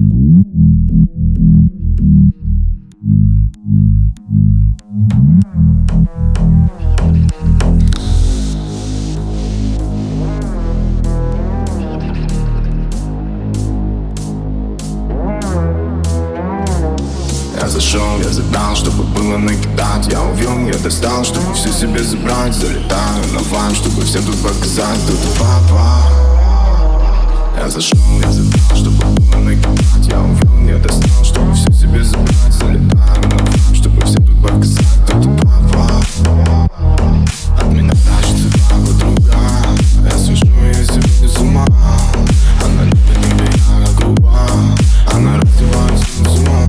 Я зашел, я забрал, чтобы было накидать. Я увел, я достал, чтобы все себе забрать. Залетаю на вайб, чтобы всем тут показать, кто ты папа. Я зашел, я забрал, чтобы было накидать. Я увел, я достал, чтобы все себе забрать. Залетаю на вайб, чтобы всем тут показать, кто ты папа. От меня тащится два подруга. Я сижу, я сегодня с ума. Она любит меня, я грубо. Она раздевается с ума.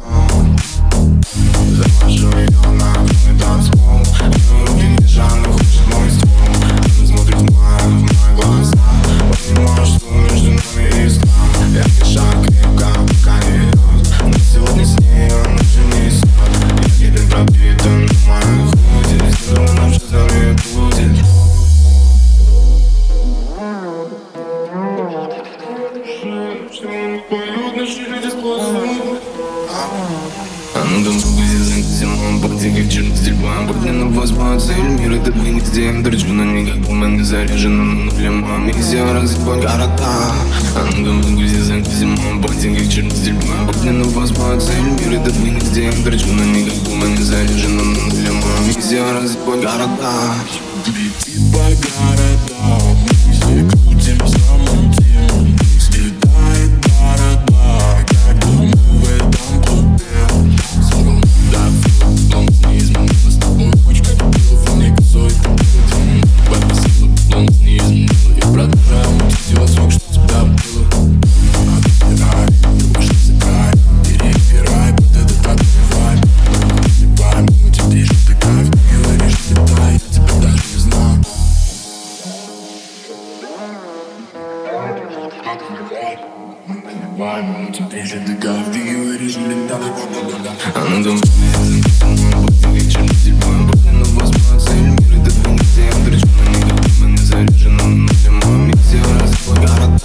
Завожу ее на полный танцпол. Ее руки не жадно, хочет мой ствол. Она смотрит в мои глаза. Понимаю, что между нами искра. Я шаг крепко, пока не идет. Но сегодня с ней она ночью не идет. Я гибель пропитан в моей худи. Сделала нам, что с нами будет. Поют наши люди способны. Она там здесь зимой, багдиги в черных стильбах. Багдина возьма цель, мир это двинет здесь. Дрочу на ней, как пламя заряжена на нуле. Миссия разъебать города. Она там здесь зимой, багдиги в черных стильбах. Багдина возьма цель, мир это двинет здесь. Дрочу на ней, как пламя заряжена на нуле. Миссия разъебать города. Летит по городам, если крутим самым тем. Слетает борода, когда мы в этом клубе. Она там вечером зимой, багдина возьма цель, мир это двинет здесь. Дрочу на ней, как пламя заряжена на нуле. Миссия разъебать города.